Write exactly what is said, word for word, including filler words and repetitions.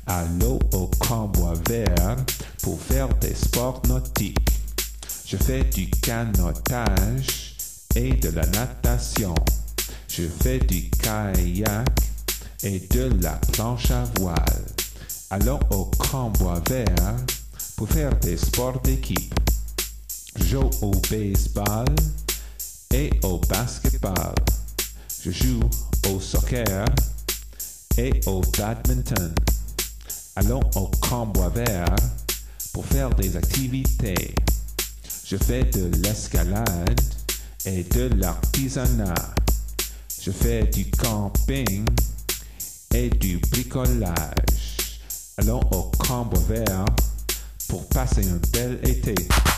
Allô au Camp-Bois Vert pour faire des sports nautiques. Je fais du canotage et de la natation. Je fais du kayak et de la planche à voile. Allons au Camp-Bois Vert pour faire des sports d'équipe. Je joue au baseball et au basketball. Je joue au soccer et au badminton. Allons au Camp-Bois Vert pour faire des activités. Je fais de l'escalade et de l'artisanat. Je fais du camping et du bricolage. Allons au Camp-Bois Vert pour passer un bel été.